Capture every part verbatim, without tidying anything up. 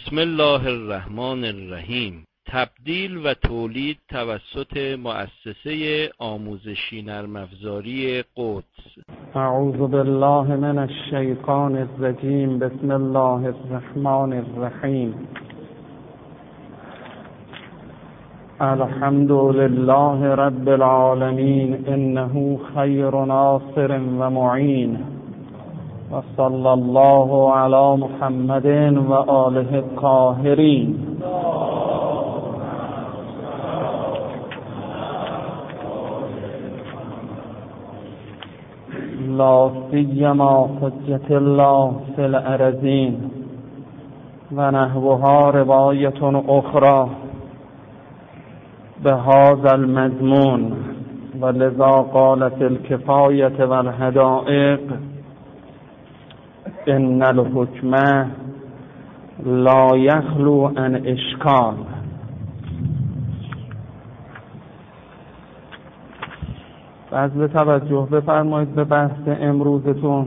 بسم الله الرحمن الرحیم. تبدیل و تولید توسط مؤسسه آموزشی نرم افزاری قدس. اعوذ بالله من الشیطان الرجیم. بسم الله الرحمن الرحیم. الحمد لله رب العالمین انه خیر ناصر و معین و صلی الله علی محمد و آله الطاهرین. لا سیما حجة الله فی الارضین و نحوها روایت اخرى بهذا المضمون و لذا قال فی الکفایة و الحدائق ان الحکم لا یخلو عن اشکال. بذل توجه بفرمایید به بحث امروزتون.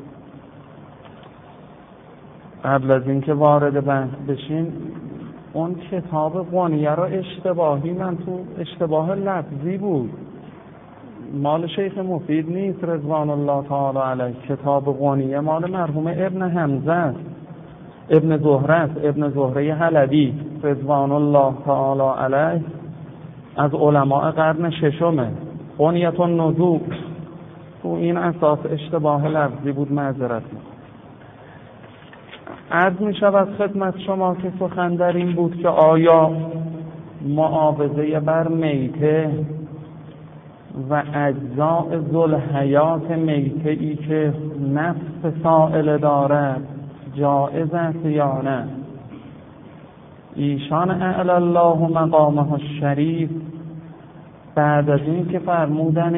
قبل از اینکه وارد بحث بشین، اون کتاب غنیه را اشتباهی من تو اشتباه لفظی بود، مال شیخ مفید نیست رضوان الله تعالی علیه. کتاب غنیه مال مرحوم ابن حمزه است، ابن زهره است، ابن زهره حلبی رضوان الله تعالی علیه، از علماء قرن ششمه. غنیت النذور تو این اساس اشتباه لفظی بود، معذرت می‌خوام. عرض می شود خدمت شما که سخن در این بود که آیا معاوضه بر میته و اجزاء ذوالحیات میته ای که نفس سائل دارد جائز است یا نه؟ ایشان اعلی الله مقامه الشریف بعد از این که فرمودن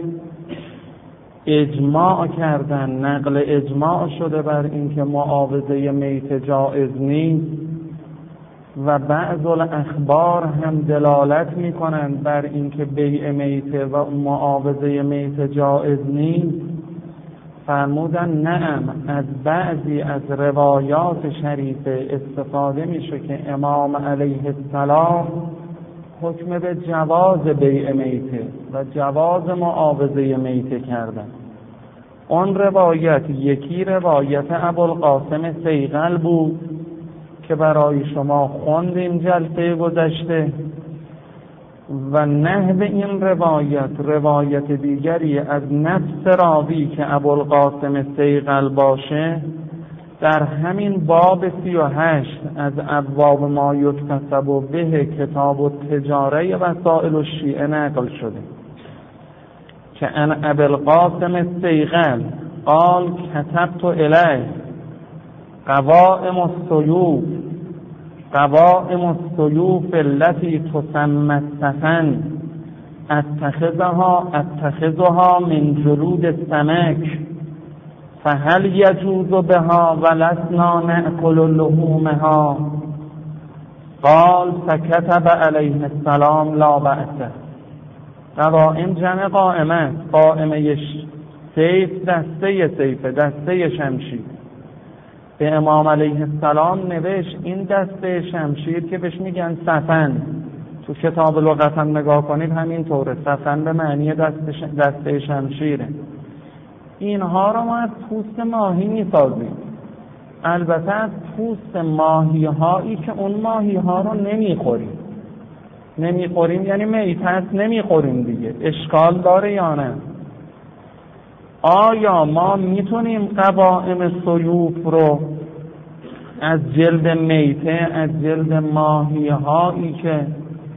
اجماع کردن، نقل اجماع شده بر این که معاوضه میته جائز نیست و بعض الاخبار هم دلالت میکنند بر این که بیع میته و معاوضه میته جائز نیست، فرمودن نعم از بعضی از روایات شریفه استفاده میشه که امام علیه السلام حکم به جواز بیع میته و جواز معاوضه میته کردن. اون روایت یکی روایت ابوالقاسم صیقل بود که برای شما خوندیم جلسه گذشته، و نحو این روایت روایت دیگری از نفس راوی که ابوالقاسم صیقل باشه در همین باب سی و هشت از ابواب ما یکتسب به کتاب التجاره وسائل الشیعه نقل شده که ان ابوالقاسم صیقل قال كتبت الیه قوائم السیوف قوائم السیوف التي تسمى السفن اتخذها اتخذها من جلود السمك فهل یجوز بها ولسنا نأکل لحومها؟ قال فكتب علیه السلام لا بأس. قوائم جمع قائمه، قائمه سیف دسته سیف دسته شمشیر. به امام علیه السلام نوشت این دسته شمشیر که بهش میگن سفن، تو کتاب لغت هم نگاه کنید همین طوره، سفن به معنی دسته, دسته شمشیره. اینها را ما از پوست ماهی می‌سازیم، البته از پوست ماهی هایی که اون ماهی ها رو نمیخوریم. نمیخوریم یعنی میته است، نمیخوریم دیگه. اشکال داره یا نه؟ آیا ما میتونیم قوائم سیوف رو از جلد میته، از جلد ماهی هایی که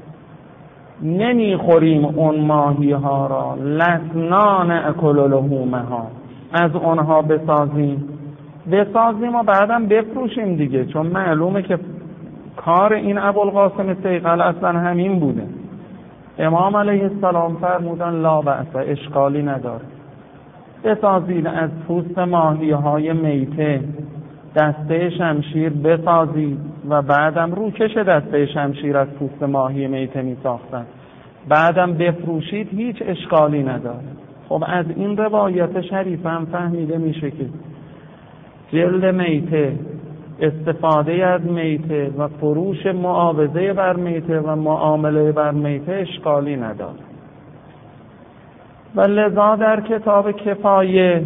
نمیخوریم اون ماهی ها را لسنا نأکل لحومها از اونها بسازیم بسازیم و بعدم بفروشیم دیگه؟ چون معلومه که کار این ابوالقاسم صیقل اصلا همین بوده. امام علیه السلام فرمودن لا بأس، اشکالی نداره، بسازید از پوست ماهی های میته دسته شمشیر بسازید و بعدم روکش دسته شمشیر از پوست ماهی میته می ساختن، بعدم بفروشید، هیچ اشکالی نداره. خب از این روایت شریف هم فهمیده میشه که جلد میته استفاده از میته و فروش معاوضه بر میته و معامله بر میته اشکالی نداره. و لذا در کتاب کفایه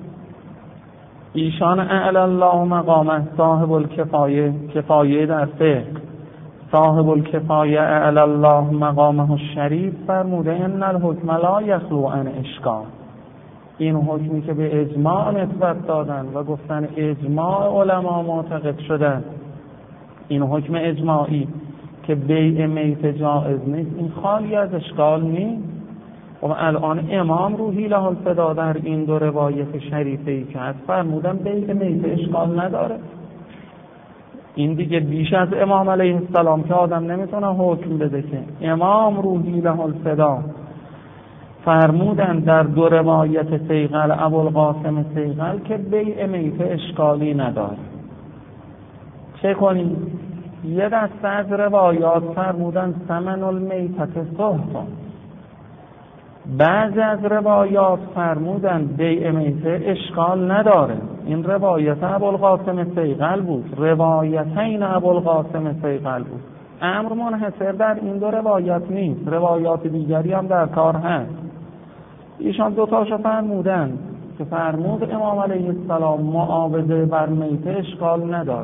ایشان اعلی الله مقامه صاحب الکفایه، کفایه در فقه، صاحب الکفایه اعلی الله مقامه الشریف فرموده ان الحکم لا یخلو عن اشکال. این حکمی که به اجماع نسبت دادن و گفتن اجماع علما معتقد شدن، این حکم اجماعی که بیع میت جائز نیست، این خالی از اشکال نیست. و الان امام روحی له الفدا در این دو روایت شریفه‌ای که هست فرمودن بیع میت اشکال نداره. این دیگه بیش از امام علیه السلام که آدم نمیتونه حکم بده که. امام روحی له الفدا فرمودن در دو روایت صیقل ابوالقاسم صیقل که بیع میت اشکالی نداره. چه کنیم؟ یه دسته از روایات فرمودن ثمن المیتة صحت، بعضی از روایات فرمودن بیع میته اشکال نداره. این روایت ابوالقاسم صیقل بود، روایتین ابوالقاسم صیقل بود. امر منحصر در این دو روایات نیست، روایات دیگری هم در کار هست. ایشان دوتاشو فرمودن که فرمود امام علیه السلام معاوضه بر میته اشکال نداره.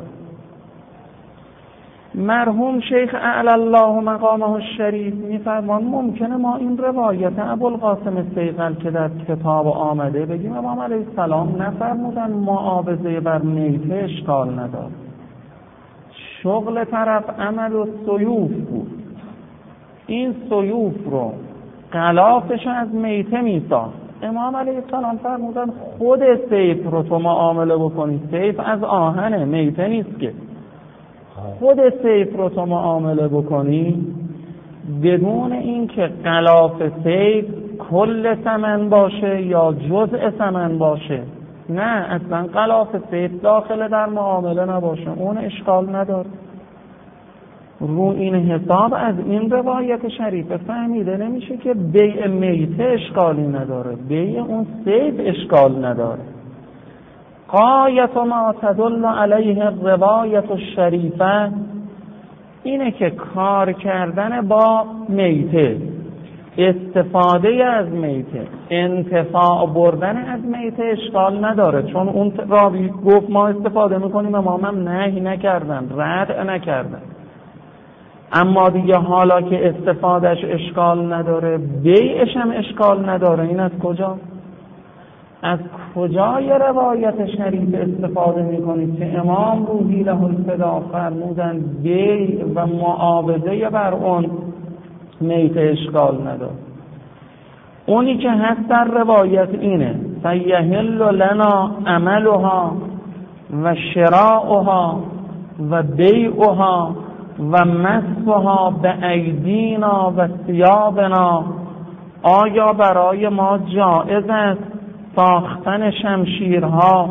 مرحوم شیخ اعلی الله مقامه الشریف میفرمان ممکنه ما این روایت ابوالقاسم صیقل که در کتاب آمده بگیم امام علیه السلام نفرمودن معاوضه بر میته اشکال نداره. شغل طرف عمل و سیوف بود، این سیوف رو غلافش از میته میساخت. امام علیه السلام فرمودن خود سیف رو تو معامله بکنی، سیف از آهنه، میته نیست که. خود سیف رو تو معامله بکنی بدون اینکه غلاف سیف کل ثمن باشه یا جزء ثمن باشه، نه اصلا غلاف سیف داخل در معامله نباشه، اون اشکال نداره. رو این حساب از این روایت شریفه فهمیده نمیشه که بیع میته اشکالی نداره، بیع اون سیف اشکال نداره. غایت ما تدل علیه روایت الشریفه اینه که کار کردن با میته، استفاده از میته، انتفاع بردن از میته اشکال نداره، چون اون راوی گفت ما استفاده میکنیم، امامم نهی نکردن، رد نکردن. اما دیگه حالا که استفادهش اشکال نداره، بیعش هم اشکال نداره، این از کجا؟ از کجای روایت شریف استفاده میکنید که امام روحی له الفدا فرمودن بیع و معاوضه بر اون میت اشکال نداره؟ اونی که هست در روایت اینه فیحل لنا عملها و شراؤها و بیعها و مسها به ایدینا و ثیابنا. آیا برای ما جائز است ساختن شمشیرها،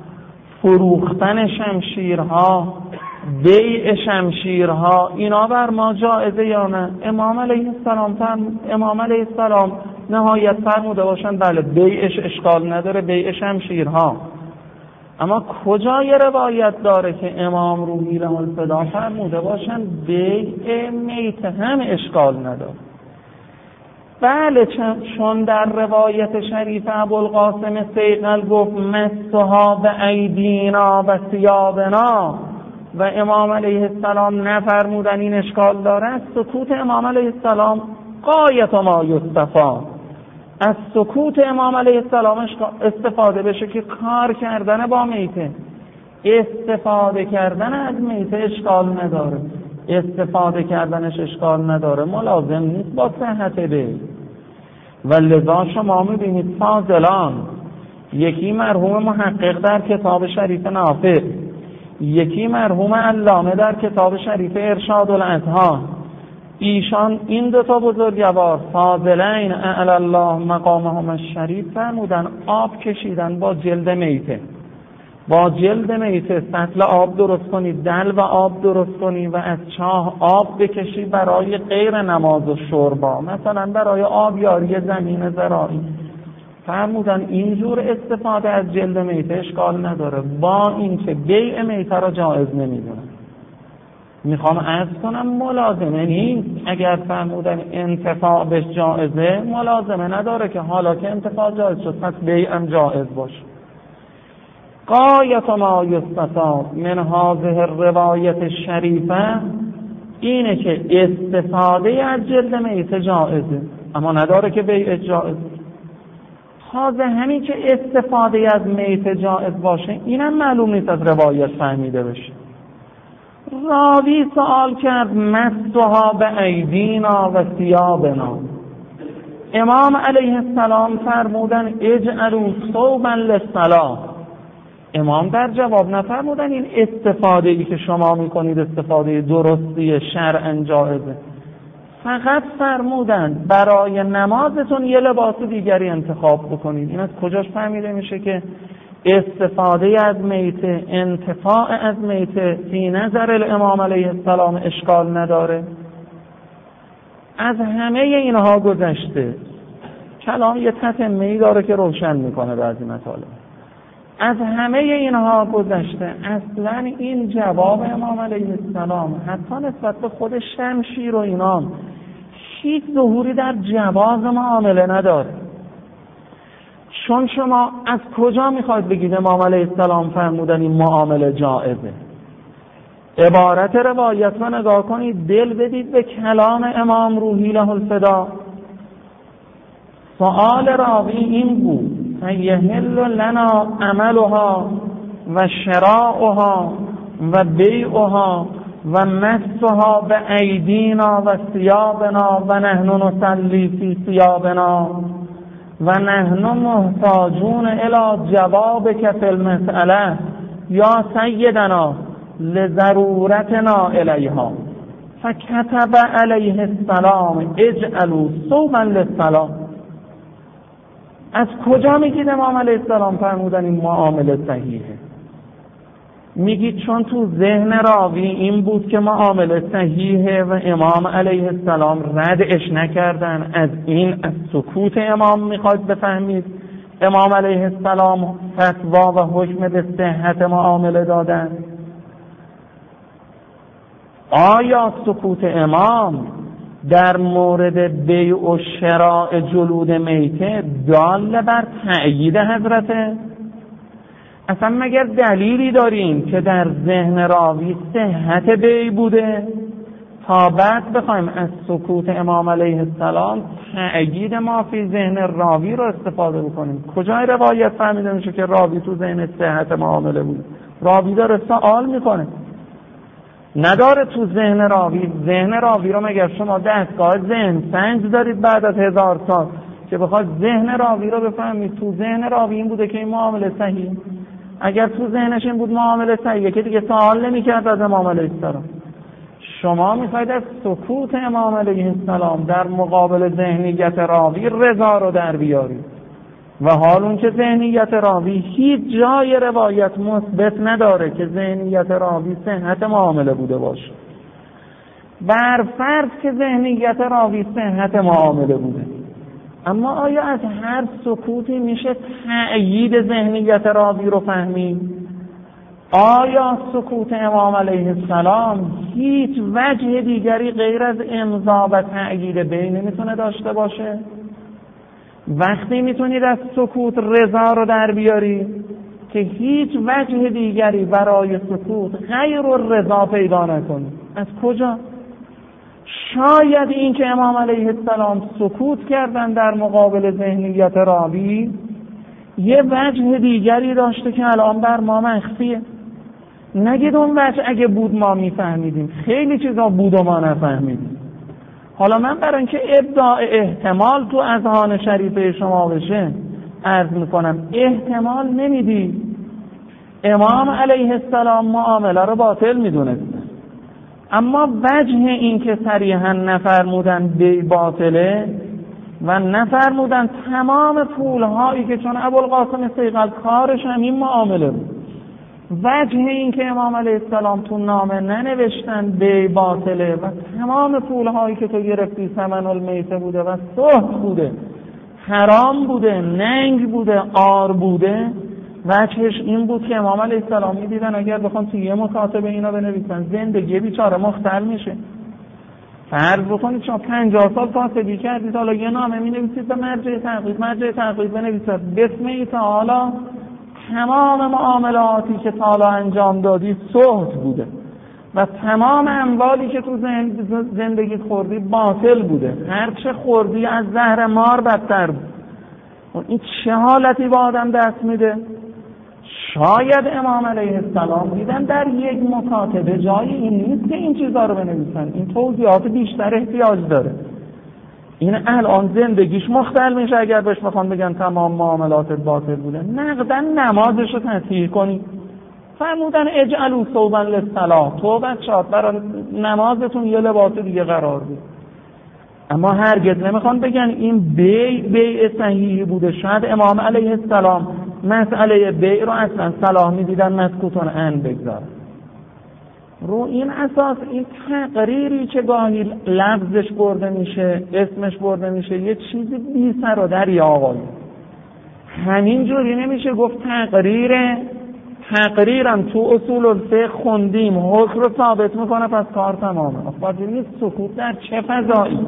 فروختن شمشیرها، بیع شمشیرها، اینا بر ما جائزه یا نه؟ امام علیه السلام امام علیه السلام نهایت فرموده باشن بله بیعش اشکال نداره، بیع شمشیرها. اما کجای روایت داره که امام روحی له الفدا فرموده باشن بیع میت هم اشکال نداره؟ بله، چون در روایت شریف ابوالقاسم صیقل گفت مسها به ایدینا و ثیابنا و امام علیه السلام نفرمودن این اشکال داره، سکوت امام علیه السلام غایت ما یستفاد. از سکوت امام علیه السلام استفاده بشه که کار کردن با میته، استفاده کردن از میته اشکال نداره، استفاده کردنش اشکال نداره، ملازم نیست با صحت بیع. و لذا شما میبینید فاضلان، یکی مرحوم محقق در کتاب شریف نافع، یکی مرحوم علامه در کتاب شریف ارشاد الاذهان، ایشان این دو تا بزرگوار فاضلین اعلی الله مقامهم الشریف فرمودن آب کشیدن با جلد میته، با جلد میته سطل آب درست کنی، دل و آب درست کنی و از چاه آب بکشی برای غیر نماز و شربا، مثلا برای آبیاری زمین زراعی، فرمودن اینجور استفاده از جلد میته اشکال نداره، با اینکه بیع میته را جایز نمیدونن. میخوام عرض کنم ملازمه نیست. اگر فرمودن انتفاع بهش جایزه، ملازمه نداره که حالا که انتفاع جایز شد پس بیع هم جایز باشه. غایت ما یستفاد من هذه الروایت شریفه اینه که استفاده از جلد میته جایزه، اما نداره که بیع جایزه. خاصه همین که استفاده از میته جایز باشه اینم معلوم نیست از روایت فهمیده بشه. راوی سوال کرد مسها به ایدینا و ثیابنا. امام علیه السلام فرمودن اجعلوا ثوبا للصلاة. امام در جواب نفرمودن این استفاده ای که شما میکنید استفاده درستی شرعاً جایزه، فقط فرمودن برای نمازتون یه لباس دیگری انتخاب بکنید. این از کجاش فهمیده میشه که استفاده از میته، انتفاع از میته فی نظر الامام علیه السلام اشکال نداره؟ از همه اینها گذشته. کلام یه تتمه‌ای داره که روشن میکنه بعضی مطالب. از همه اینها گذشته اصلا این جواب امام علیه السلام حتی نسبت به خود شمشیر و اینام هیچ ظهوری در جواز معامله نداره. چون شما از کجا میخواید بگید امام علیه السلام فرمودن این معامله جائزه؟ عبارت روایت رو نگاه کنید، دل بدید به کلام امام روحی له الفدا. سؤال راوی این بود یحل لنا عملها و شراؤها و بیعها و مسها به ایدینا و ثیابنا و نحن نصلی فی ثیابنا و نحن محتاجون الی جوابک فی المسئله یا سیدنا لضرورتنا الیها. فکتب علیه السلام اجعلوا ثوبا للصلاة. از کجا میگید امام علیه السلام فرمودن این معامله صحیحه؟ میگید چون تو ذهن راوی این بود که معامله صحیحه و امام علیه السلام ردش نکردن. از این از سکوت امام میخواید بفهمید امام علیه السلام فتوا و حکم به صحت معامله دادن؟ آیا سکوت امام در مورد بیع و شراء جلود میته دال بر تأیید حضرته؟ اصلا مگر دلیلی داریم که در ذهن راوی صحت بیع بوده تا بعد بخوایم از سکوت امام علیه السلام تأیید ما فی ذهن راوی رو استفاده بکنیم؟ کجای روایت فهمیده میشه که راوی تو ذهن صحت معامله بوده؟ راوی داره سوال میکنه، نداره تو ذهن راوی. ذهن راوی رو مگر شما دستگاه ذهن سنج دارید بعد از هزار سال که بخواد ذهن راوی رو بفهمید تو ذهن راوی این بوده که این معامله صحیح؟ اگر تو ذهنش این بود معامله صحیحه که دیگه سوال نمی‌کرد از امام علیه السلام. شما می‌خواید از سکوت امام علیه السلام در مقابل ذهنیت راوی رضا رو در بیارید و حال اون که ذهنیت راوی هیچ جای روایت مثبت نداره که ذهنیت راوی صحت معامله بوده باشه. بر فرض که ذهنیت راوی صحت معامله بوده، اما آیا از هر سکوتی میشه تأیید ذهنیت راوی رو فهمید؟ آیا سکوت امام علیه السلام هیچ وجه دیگری غیر از امضا و تأیید بین نمیتونه داشته باشه؟ وقتی میتونید از سکوت رضا رو در بیارید که هیچ وجه دیگری برای سکوت غیر رضا پیدا نکنید. از کجا؟ شاید این که امام علیه السلام سکوت کردن در مقابل ذهنیت راوی یه وجه دیگری داشته که الان بر ما مخفیه. نگید اون وجه اگه بود ما میفهمیدیم، خیلی چیزا بود و ما نفهمیدیم. حالا من برای اینکه ابداع احتمال تو اذهان شریفه شما بشه عرض میکنم احتمال نمیدی. امام علیه السلام معامله رو باطل میدونستن، اما وجه این که صریحا نفرمودن بی باطله و نفرمودن تمام پولهایی که چون ابوالقاسم صیقل کارش هم این معامله بود، وجه این که امام علیه السلام تو نامه ننوشتن بی باطله و تمام پولهایی که تو گرفتی ثمن المیته بوده و سهت بوده، حرام بوده، ننگ بوده، عار بوده، وجهش این بود که امام علیه السلام می‌دیدن اگر بخوان توی یه مکاتبه اینا بنویسن زندگی بیچاره مختل میشه. فرض بکنید شما پنجاه سال فاسدی کردید، حالا یه نامه می‌نویسید به مرجع تحقیق، مرجع تحقیق بنویسید بسم الله تعالی تمام معاملاتی که تا حالا انجام دادی سهت بوده و تمام اموالی که تو زندگی خوردی باطل بوده، هر چه خوردی از زهر مار بدتر بود. این چه حالتی با آدم دست میده؟ شاید امام علیه السلام دیدن در یک مکاتبه جای این نیست که این چیزا رو بنویسن، این توضیحات بیشتر احتیاج داره. این الان زندگیش مختل میشه اگر بهش بخوان بگن تمام معاملات باطل بوده. نقدن نمازش رو تصحیح کنی، فرمودن اجعلوا ثوبا للصلاة، تو بچه‌ها برای نمازتون یه لباس دیگه قرار بید. اما هرگز نمیخوان بگن این بیع بیع صحیحی بوده. شاید امام علیه السلام مسئله بیع رو اصلا صلاح میدیدن مسکوتون ان بگذارن. رو این اساس این تقریری که گاهی لفظش برده میشه، اسمش برده میشه، یه چیزی بی سر و دریا آقایی. همین جوری نمیشه گفت تقریره. تقریرم تو اصول الفقه خوندیم حکم رو ثابت میکنه پس کار تمامه. اخباری نیست سکوت در چه فضایی؟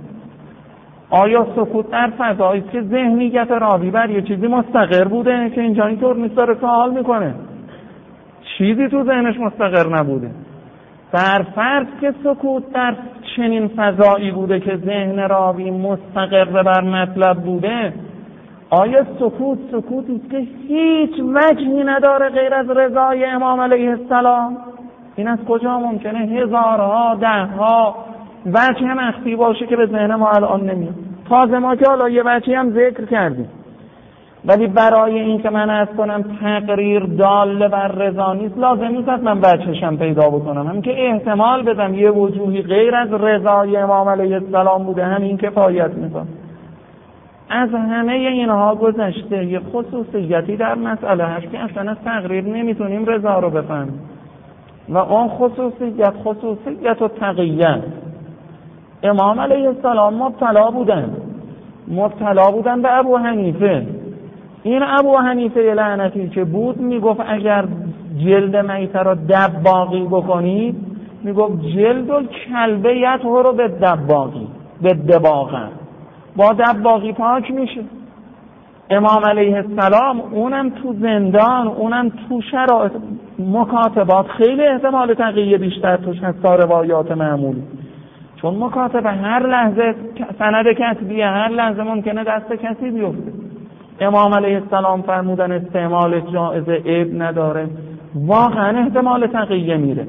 آیا سکوت در فضایی که ذهنیت راوی بر یه چیزی مستقر بوده که اینجا اینطور نیست داره سوال میکنه؟ چیزی تو ذهنش مستقر نبوده. در فرض که سکوت در چنین فضایی بوده که ذهن راوی مستقر بر مطلب بوده، آیا سکوت سکوتی که هیچ وجهی نداره غیر از رضای امام علیه السلام؟ این از کجا ممکنه هزارها دهها وجه مخفی باشه که به ذهن ما الان نمیاد؟ تازه ما که حالا یه وجهی هم ذکر کردیم، ولی برای این که من از کنم تقریر دال بر رضا نیست لازم نیست من وجهشم پیدا بکنم، هم که احتمال بدم یه وجوهی غیر از رضای امام علیه السلام بوده همین کفایت میکنه. از همه اینها گذشته یه خصوصیتی در مسئله هست که اصلا از تقریر نمیتونیم رضا رو بفهمیم و اون خصوصیت خصوصیت و تقییت. امام علیه السلام مبتلا بودن مبتلا بودن به ابو حنیفه. این ابو حنیفه لعنتی که بود میگفت اگر جلد میته رو دباغی بکنید، میگفت جلد و کلبه یطهر رو به دباغی به دباغن، با دباغی پاک میشه. امام علیه السلام اونم تو زندان، اونم تو شرایط مکاتبات خیلی احتمال تقیه بیشتر توش هست تا روایات معمولی، چون مکاتبه هر لحظه سند کتبیه، هر لحظه ممکنه دست کسی بیفته. امام علیه السلام فرمودن استعمال جائزه عیب نداره، واقعا احتمال تقیه میره.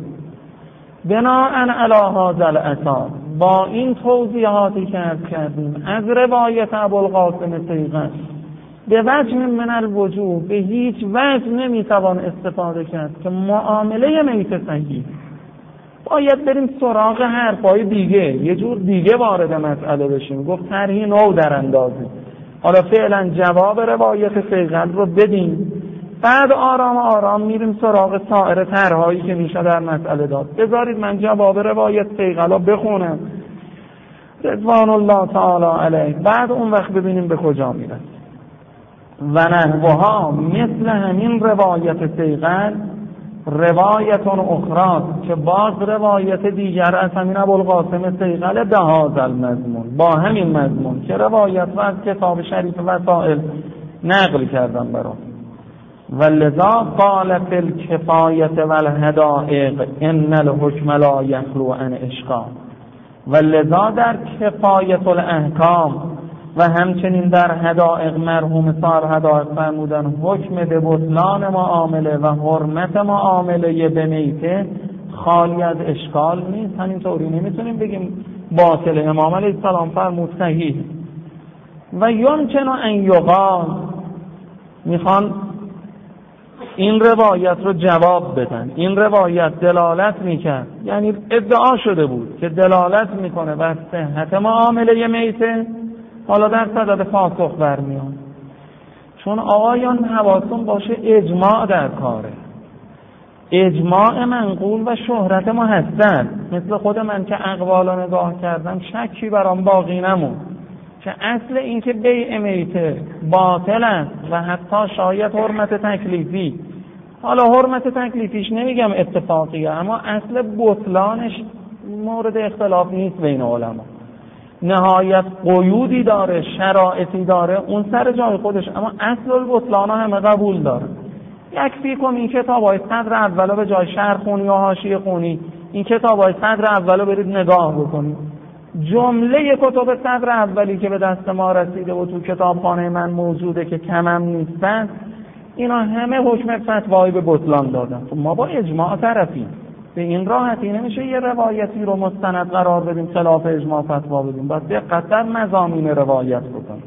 بناءً علی هذا الاساس با این توضیحاتی که عرض کردیم از روایت ابوالقاسم صیغط به وجه من الوجوه به هیچ وجه نمیتوان استفاده کرد که معامله میت صحیح. باید بریم سراغ حرفای دیگه، یه جور دیگه وارد مسئله بشیم، گفت طرحی نو در اندازیم. حالا فعلا جواب روایت صیغط رو بدیم، بعد آرام آرام میریم سراغ سایر طرح‌هایی که میشه در مسئله داد. بذارید من جواب روایت صیغط رو بخونم رضوان الله تعالی علیه، بعد اون وقت ببینیم به کجا میرن. و نحوها مثل همین روایت صیغط روایتون اخرى که باز روایت دیگر از همین ابوالقاسم صیغط به هذا المضمون، با همین مضمون که روایت و از کتاب شریف وسائل نقل کردم برام. ولذا قال فی الکفایة والهدائق ان الحکم لا یخلو عن اشکال. ولذا در کفایت الاحکام و همچنین در هدائق مرحوم صاحب هدائق فرمودن حکم به بطلان معامله و حرمت معامله به میته خالی از اشکال نیست. همینطوری نمیتونیم بگیم باطل. امام علیه السلام فرمود صحیح. و یمکن ان یقال، میخوان این روایت رو جواب بدن. این روایت دلالت میکرد، یعنی ادعا شده بود که دلالت میکنه بر صحت معامله میته، حالا در صدد پاسخ برمیان. چون آقایان حواستون باشه اجماع در کاره، اجماع منقول و شهرت ما هستن. مثل خود من که اقوالا نگاه کردم شکی برام باقی نمون که اصل این که بیع میته باطل است و حتی شاید حرمت تکلیفی، حالا حرمت تکلیفیش نمیگم اتفاقیه، اما اصل بطلانش مورد اختلاف نیست بین علما، نهایت قیودی داره، شرایطی داره، اون سر جای خودش، اما اصل البطلان همه قبول داره. یکفی کن این کتابای صدر اولا به جای شرح خونی یا حاشیه خونی، این کتابای صدر اولا برید نگاه بکنید. جمله کتب صدر اولی که به دست ما رسیده و تو کتابخانه من موجوده که کمم نیستن، اینا همه حکم فتوایی به بطلان دادن. ما با اجماع طرفیم، به این راحتی نمیشه یه روایتی رو مستند قرار بدیم خلاف اجماع فتوا بدیم، باید دقت در مضامین روایت بکنیم.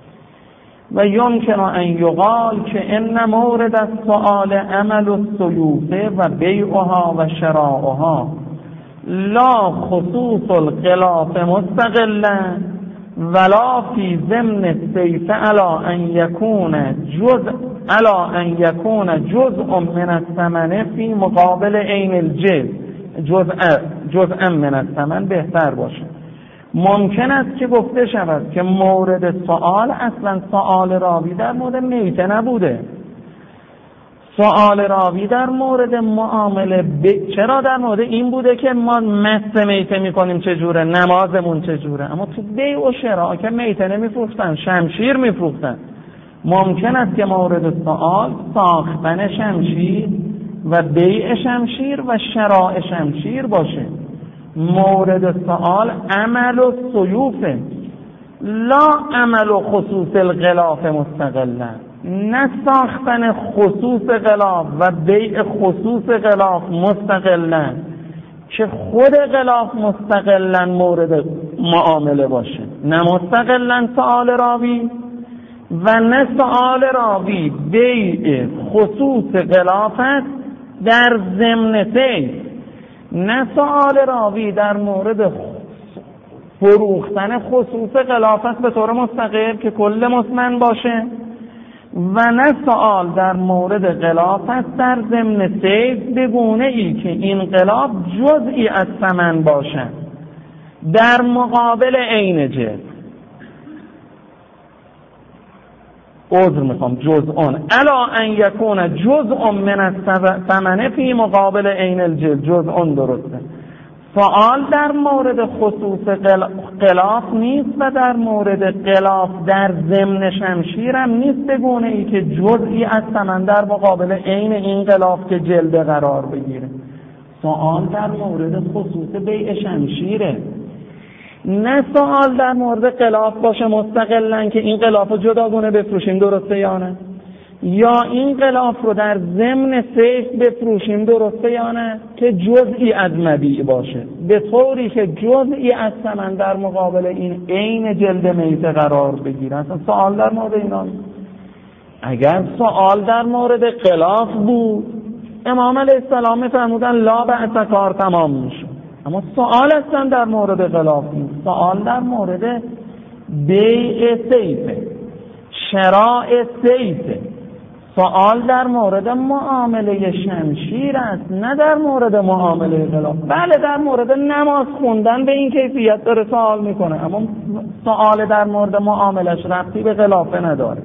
و یمکن ان یقال که ان مورد السؤال عمل السیوف و بیعها و شراؤها لا خصوص الخلاف مستقلا ولا فی ضمن السیف علی ان یکون جزء علی ان یکون جزء من الثمن فی مقابل عین الجزء، جزء جزء من الثمن بهتر باشه. ممکن است که گفته شود که مورد سوال اصلا سوال راوی در مورد میته نبوده، سوال راوی در مورد معامله ب... چرا در مورد این بوده که ما مس میته میکنیم چجوره، نمازمون چجوره، اما تو بیع و شراء که میته نمیفروختن، شمشیر میفروختن. ممکن است که مورد سوال ساختن شمشیر و بیع شمشیر و شراء شمشیر باشه. مورد سوال عمل و سیوفه، لا عمل و خصوص الغلاف مستقلا، نه ساختن خصوص غلاف و بیع خصوص غلاف مستقلا که خود غلاف مستقلا مورد معامله باشه، نه مستقلا سؤال راوی و نه سؤال راوی بیع خصوص غلافت در ضمن سیف، نه سؤال راوی در مورد فروختن خصوص غلافت به طور مستقل که کل مسمن باشه و نه سؤال در مورد غلافت در ضمن سیف به گونه ای که این غلاف جزئی از ثمن باشه در مقابل عین جلد. عذر میخوام جزءون الا ان یکون جزء من الثمن فی مقابل عین الجلد، جزءون درسته. سوال در مورد خصوص غلاف نیست و در مورد غلاف در ضمن شمشیر هم نیست به گونه ای که جزئی از ثمن در مقابل عین این غلاف که جلد قرار بگیره. سوال در مورد خصوص بیع شمشیره، نه سوال در مورد غلاف باشه مستقلا که این غلاف رو جداگونه بفروشیم درسته یا نه، یا این غلاف رو در ضمن سیف بفروشیم درسته یا نه که جزئی از مبیع باشه به طوری که جزئی از ثمن در مقابل این عین جلد میته قرار بگیره. اصلا سوال در مورد اینا، اگر سوال در مورد غلاف بود امام علیه السلام فرمودن لا بأس کار تمام میشه، اما سوال اصلا در مورد غلاف نیست، سوال در مورد بیع سیفه، شراء سیفه، سوال در مورد معامله شمشیر است نه در مورد معامله غلاف. بله در مورد نماز خوندن به این کیفیت داره سوال میکنه، اما سوال در مورد معاملش ربطی به غلاف نداره.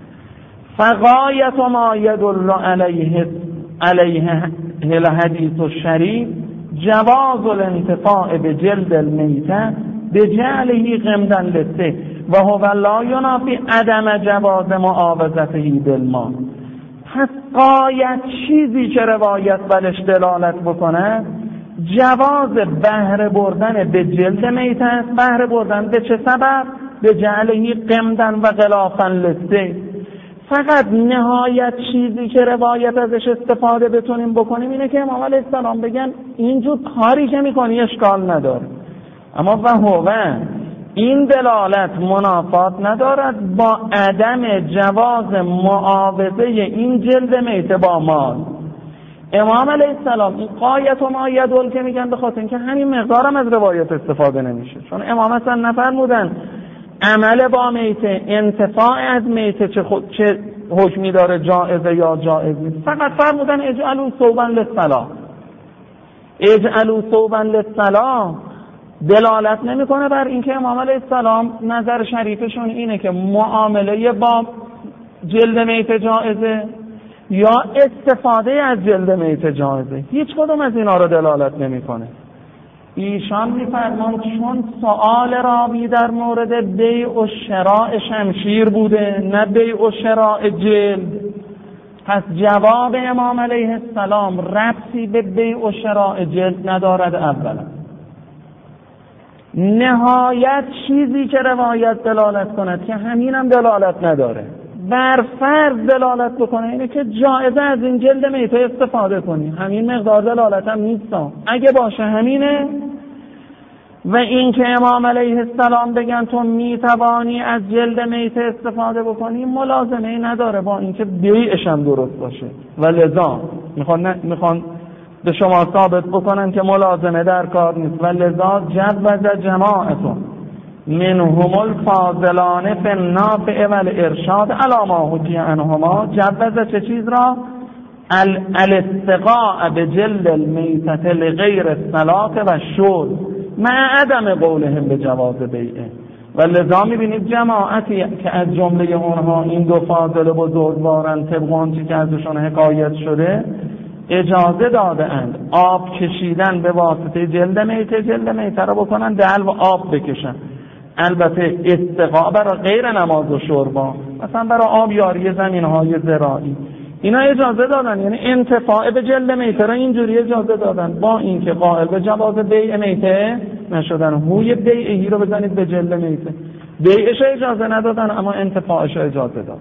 فغایت ما یدل علیه علیه الحدیث الشریف جواز الانتفاع به جلد المیته بجعله غمدا للسیف و هو لا ینافی عدم جواز معاوضته بالمال. پس قایت چیزی که روایت برش دلالت بکنه جواز بهره بردن به جلد میته است. بهره بردن به چه سبب؟ به جعله غمدا و غلافا للسیف. فقط نهایت چیزی که روایت ازش استفاده بتونیم بکنیم اینه که امام علیه السلام بگن اینجور کاری که میکنی اشکال نداره، اما و هو این دلالت منافات ندارد با عدم جواز معاوضه این جلد میته با مال. امام علیه السلام این قایت و ما یدل که میگن به خاطر اینکه همین مقدارم از روایت استفاده نمیشه، چون امام اصلا نفرمودن عمل با میته، انتفاع از میته چه, خود چه حکمی داره، جائزه یا جائز نیست، فقط فرمودن اجعلوا ثوبا للصلاة. اجعلوا ثوبا للصلاة دلالت نمیکنه بر اینکه امام علیه السلام نظر شریفشون اینه که معامله با جلد میت جائزه یا استفاده از جلد میت جائزه. هیچ کدوم از اینا رو دلالت نمیکنه. ایشان میفرمان چون سؤال راوی در مورد بیع و شراء شمشیر بوده نه بیع و شراء جلد، پس جواب امام علیه السلام ربطی به بیع و شراء جلد ندارد. اولا نهایت چیزی که روایت دلالت کند که همینم دلالت نداره، بر فرض دلالت بکنه اینه که جایزه از این جلد میته استفاده کنی، همین مقدار دلالت هم نیست. اگه باشه همینه. و این که امام علیه السلام بگن تو میتوانی از جلد میته استفاده بکنی ملازمه ای نداره با اینکه بیعش هم درست باشه. و لذا میخوان میخوان به شما ثابت بکنن که ملازمه در کار نیست. و لذا جوز جماعتون منهم الفاضلان فی النافع والارشاد علی ما حکی عنهما. جوز چه چیز را؟ الاستقاء بجلد المیتة لغیر الصلاة و شرب مع عدم قولهم به جواز بیعه. و لذا میبینید جماعتی که از جمله اونها این دو فاضل بزرگوارن طبق آنچه که ازشون حکایت شده اجازه داده اند آب کشیدن به واسطه جلد میته، جلد میته رو بکنن دلو آب بکشن. البته استقاء برای غیر نماز و شربا، مثلا برای آبیاری زمینهای زراعی، اینا اجازه دادن، یعنی انتفاع به جلد میته را اینجوری اجازه دادن، با اینکه قائل به جواز بیع میته نشدن. هوی بیعی رو بزنید به جلد میته، بیعش اجازه ندادن اما انتفاعش اجازه دادن.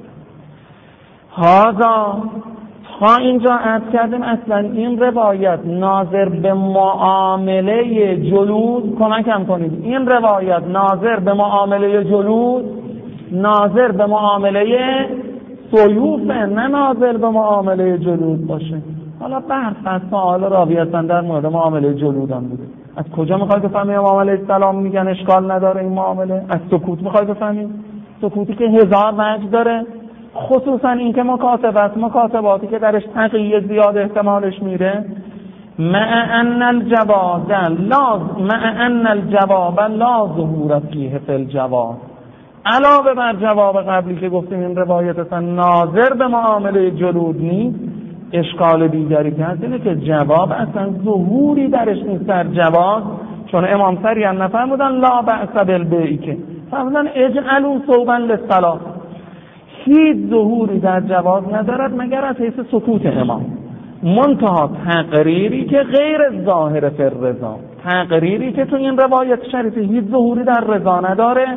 هذا تا اینجا عرض کردیم اصلا این روایت ناظر به معامله جلود، کمکم کنید، این روایت ناظر به معامله جلود، ناظر به معامله سیوفه، نه ناظر به معامله جلود باشه. حالا بحث سوال راوی هستن در مورد معامله جلود هم بوده. از کجا میخواید بفهمید امام علیه السلام میگن اشکال نداره این معامله؟ از سکوت میخواید بفهمید؟ سکوتی که هزار وجه داره، خصوصا این که مکاتبت مکاتباتی که درش تقیه زیاد احتمالش میره. مع ان الجواب لا مع ان الجواب لا ظهور فیه فی الجواب، علاوه بر جواب قبلی که گفتیم این روایت اصلا ناظر به معامله جلود نیست، اشکال دیگری که هست اینه که جواب اصلا ظهوری درش نیست در جواب، چون امام سریعا نفرمودن لا بأس بالبیع، که فرمودن اجعلوا ثوبا للصلاة. هیچ ظهوری در جواب ندارد مگر از حیث سکوت امام، منتها تقریری که غیر ظاهر فی الرضا، تقریری که تو این روایت شریفه هیچ ظهوری در رضا نداره،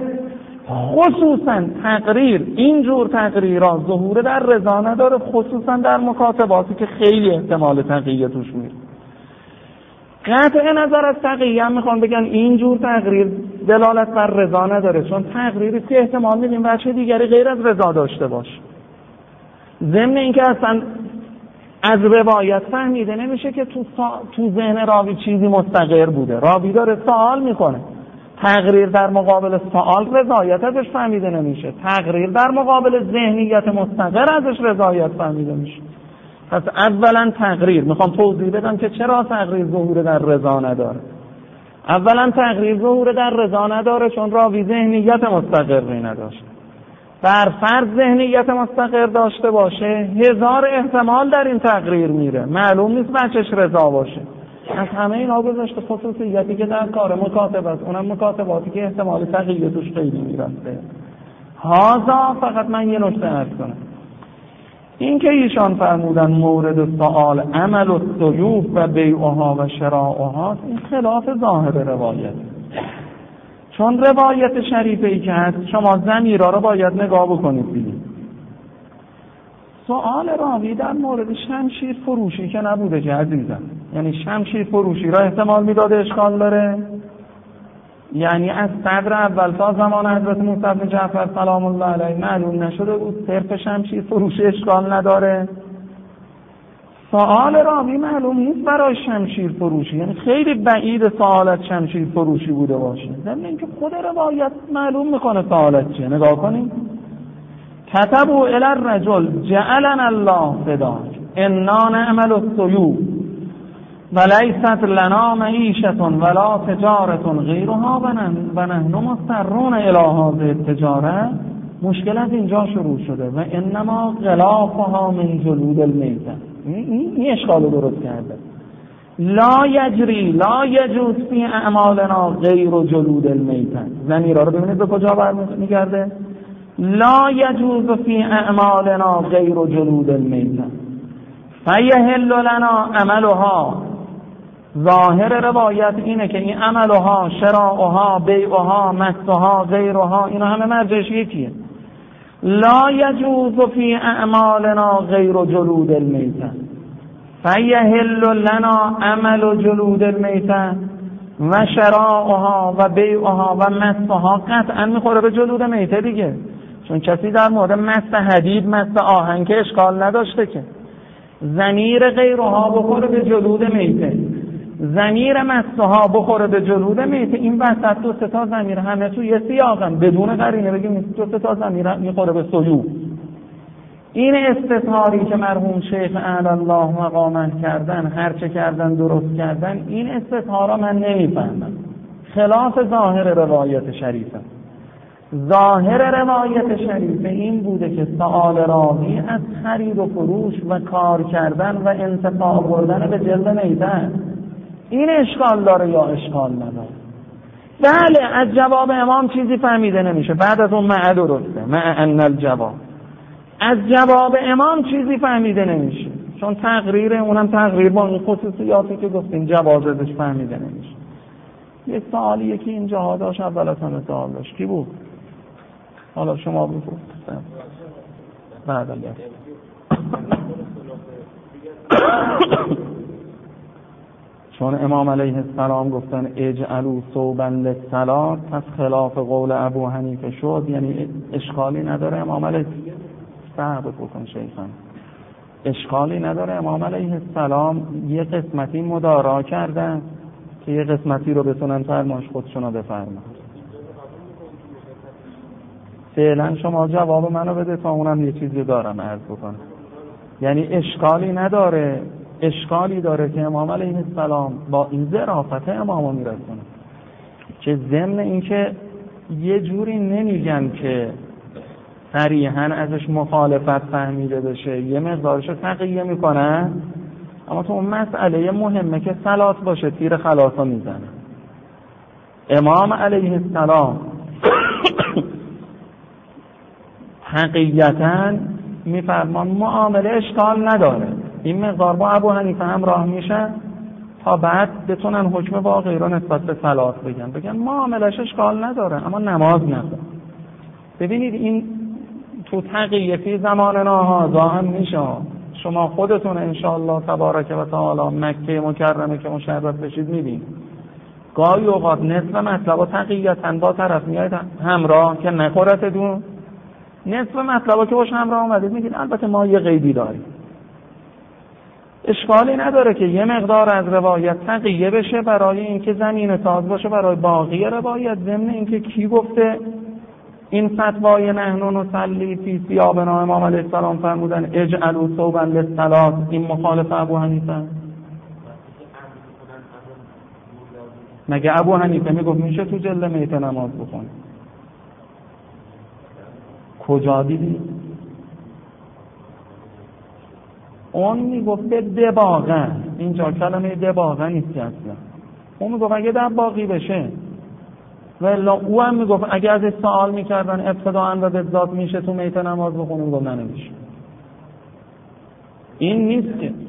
خصوصا تقریر اینجور تقریرها ظهور در رضا نداره، خصوصا در مکاتباتی که خیلی احتمال تقیه توش میره. قطع نظر از تقیه هم میخوان بگن اینجور تقریر دلالت بر رضا نداره، چون تقریری که احتمال میدیم بچه دیگری غیر از رضا داشته باشه. ضمن اینکه اصلا از روایت فهمیده نمیشه که تو, سا... تو ذهن راوی چیزی مستقر بوده، راوی داره سوال میکنه، تقریر در مقابل سوال رضایت ازش فهمیده نمیشه، تقریر در مقابل ذهنیت مستقر ازش رضایت فهمیده میشه. پس اولا تقریر میخوام توضیح بدم که چرا تقریر ظهور در رضا نداره. اولا تقریر ظهور در رضا نداره چون راوی ذهنیت مستقری نداشته. بر فرض ذهنیت مستقر داشته باشه هزار احتمال در این تقریر میره، معلوم نیست بچش رضا باشه. از همه اینا گذاشته خصوصیتی که در کار مکاتب است، اونم مکاتباتی که احتمال تقیه توش خیلی میرسته. هازا فقط من یه نکته عرض کنم، این که ایشان فرمودن مورد سؤال عمل و سیوف و بیعها و شراعها، این خلاف ظاهر روایت، چون روایت شریفه ای که هست شما ضمیرها رو باید نگاه بکنید ببینید. سؤال راوی در مورد شمشیر فروشی که نبوده که عزیزم، یعنی شمشیر فروشی را احتمال میداده اشکال داره، یعنی از صدر اول تا زمان حضرت موسی بن جعفر سلام الله علیه معلوم نشده بود صرف شمشیر فروشی اشکال نداره. سؤال راوی معلوم نیست برای شمشیر فروشی، یعنی خیلی بعید سؤالت شمشیر فروشی بوده باشه، ضمن اینکه خود روایت معلوم میکنه سؤالت چیه. نگاه کنید، كتبوا الى الرجل جعلنا الله فداك انا نعمل السيوف ولیست لنا معیشة ولا تجارة غیرها و نحن مضطرون الی هذه التجاره. مشکل از اینجا شروع شده و انما غلافها من جلود المیته. این اشکال رو درست کرده. لا یجری لا یجوز فی اعمالنا غیر جلود المیته. ضمیرها رو ببینید به کجا برمیگرده. لا یجوز فی اعمالنا غیر جلود المیته فیحل لنا عملها. ظاهر روایت اینه که این عملها، شراؤها، بیعها، مسها، غیرها، اینا همه مرجعش یکیه. لا یجوز فی اعمالنا غیر جلود المیته فیحل لنا عمل جلود المیته و شراؤها و بیعها و مسها. قطعا میخوره به جلود میته دیگه، چون کسی در مورد مس حدید، مس آهن که اشکال نداشته که. ضمیر غیرها بخوره به جلود میته، ضمیر مسها بخوره به جلود میته. این وسط دو سه تا ضمیر همه تو یه سیاقن، بدون قرینه بگیم دو سه تا ضمیر میخوره به سیوف. این استظهاری که مرحوم شیخ اعلی الله مقامه کردن، هرچه کردن درست کردن، این استظهارا من نمیفهمم، خلاف ظاهر روایت شریفه. ظاهر روایت شریفه این بوده که سؤال راوی از خرید و فروش و کار کردن و انتفاع بردن به جلد میته. این اشکال داره یا اشکال نداره؟ بله، از جواب امام چیزی فهمیده نمیشه، بعد از اون مع درسته، مع ان الجواب. از جواب امام چیزی فهمیده نمیشه، چون تقریر اونم تقریر با این خصوصیاتی که گفتیم جواز ازش فهمیده نمیشه. یک سوالی یکی اینجا داشت، اول از همه سوال داشت، کی بود؟ حالا شما بگو. بعد الله چون امام علیه السلام گفتن اجعلوا ثوبا للصلاة، پس خلاف قول ابو حنیفه شد، یعنی اشکالی نداره امام علیه صحبت بکن شیخان، اشکالی نداره امام علیه السلام یه قسمتی مدارا کردن که یه قسمتی رو بتونن فرماش خودشون رو بفرمان. فعلا شما جواب منو بده تا اونم یه چیزی دارم عرض بکنم. یعنی اشکالی نداره، اشکالی داره که امام علیه السلام با این ظرافت امامو میرسونه که ضمن این که یه جوری نمیگن که صریحاً ازش مخالفت فهمیده بشه، یه مقدارشو تقیه میکنن، اما تو اون مسئله مهمه که صلات باشه تیر خلاصا میزنه. امام علیه السلام حقیقتاً میفرمان معامله اشکال نداره، این مقدار با ابو حنیفه همراه میشن تا بعد بتونن حکم واقعی رو نسبت به صلات بگن، بگن معاملش اشکال نداره اما نماز نخون. ببینید این تو تقیه فی زماننا هذا هم میشه. شما خودتون انشاءالله تبارک و تعالی مکه مکرمه که مشرف بشید میبینید گاهی اوقات نصف مطلب و تقییتاً با طرف میاید همراه که نخورت دون، نصف مطلب که باش همراه اومدید میگید البته ما یه قیدی داریم. اشکالی نداره که یه مقدار از روایت تقیه بشه برای اینکه زمین ساز باشه برای باقی روایت، ضمن اینکه کی گفته این فتوای نحن نصلی فی ثیابنا، امام علیه السلام فرمودن اجعلوا ثوبا للصلاة، این مخالف ابو حنیفه. مگه ابو حنیفه میگفت میشه تو جلد میته نماز بخون؟ کجا دیدی؟ اون میگفت دباغه، اینجا کلمه دباغه نیست اصلا. اون میگفت اگه دباغی بشه، ولی او هم میگفت اگه از سوال میکردن ابتداءً و بالذات میشه تو میته نماز بخونی، میگفت نه نمیشه. این نیست که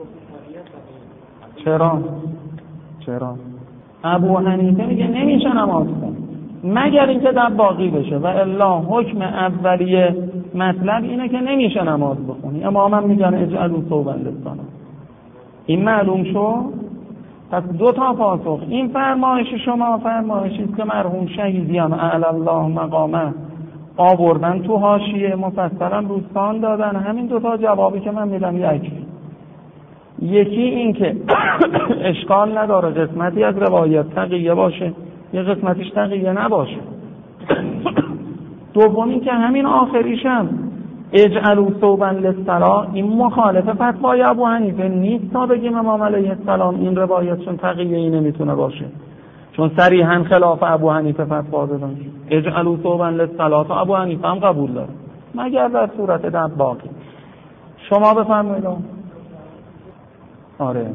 چرا؟ چرا؟ ابو حنیفه میگه نمیشه نماز خون مگر اینکه دباغی بشه و الا حکم اولیه مطلب اینه که نمیشه نماز بخونی. امام هم میگن اجعلوا ثوبا للصلاة. این معلوم شد؟ پس دو تا پاسخ، این فرمایش شما فرمایشی است که مرحوم شهیدیان اعلی الله مقامه آوردن تو حاشیه مفصلا روستان دادن. همین دو تا جوابی که من میدم یکی یکی این که اشکال نداره قسمتی از روایت تقیه باشه یه قسمتیش تقیه نباشه. دومی که همین آخریشم اجعلوا ثوبا للصلاة این مخالف فتوای ابو حنیفه نیست تا بگیم امام علیه السلام این روایتشون تقیه ای نمیتونه باشه، چون صریحا خلاف ابو حنیفه فتوا دادن. اجعلوا ثوبا للصلاة ابو حنیفه هم قبول داره مگر در صورت دب باقی. شما بفرمایید. آره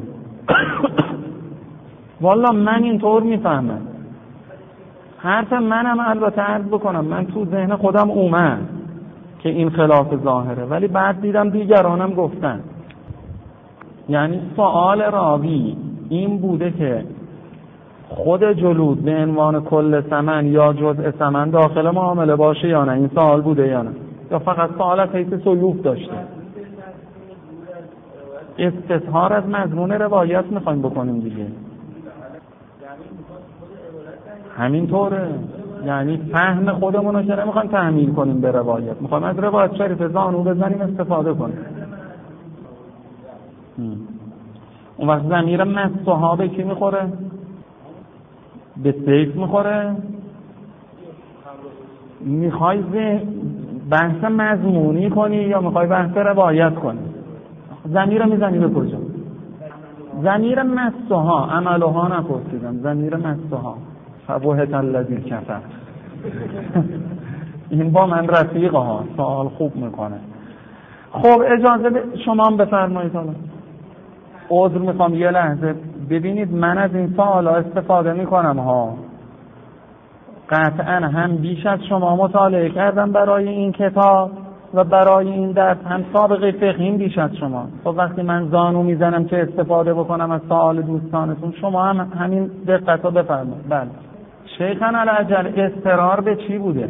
والا من اینطور میفهمم، حرف منم البته عرض بکنم من تو ذهن خودم اومد که این خلاف ظاهره، ولی بعد دیدم دیگرانم گفتن. یعنی سوال راوی این بوده که خود جلود به عنوان کل ثمن یا جزء ثمن داخل معامله باشه یا نه، این سوال بوده یا نه، یا فقط سوال از حیث سیوف داشته. استظهار از مضمون روایت میخوایم بکنیم دیگه، همین طوره. یعنی فهم خودمون رو که نمیخوایم تحمیل کنیم به روایت، میخوایم از روایت شریف زانو بزنیم استفاده کنیم. اون وقت ضمیر مسحا به کی میخوره؟ به سیف میخوره؟ میخوای بحث مضمونی کنی یا میخوای بحث روایت کنی؟ ضمیر میزنی به کجا؟ ضمیر مسحا، عملها نپرسیدم، ضمیر مسحا فبهت الذی کفر. این با من رفیقه ها، سوال خوب میکنه. خب اجازه ب... شما هم بفرمایید. حالا عذر میخوام یه لحظه، ببینید من از این سوال ها استفاده میکنم ها، قطعا هم بیش از شما مطالعه کردم برای این کتاب و برای این درس، هم سابقه فقهیم بیش از شما. خب وقتی من زانو میزنم که استفاده بکنم از سوال دوستانتون، شما هم همین دقت رو بفرمایید. بله شیخان العجل اضطرار به چی بوده؟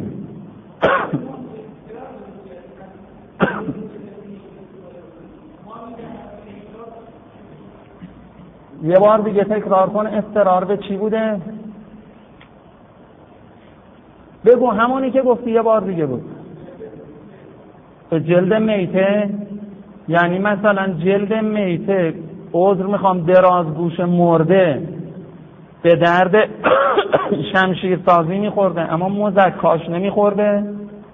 یه بار دیگه تکرار کن، اضطرار به چی بوده؟ بگو همونی که گفتی یه بار دیگه بود. به جلد میته، یعنی مثلا جلد میته عذر میخوام درازگوش مرده به درد شمشیر سازی میخورده اما مزکاش نمیخورده.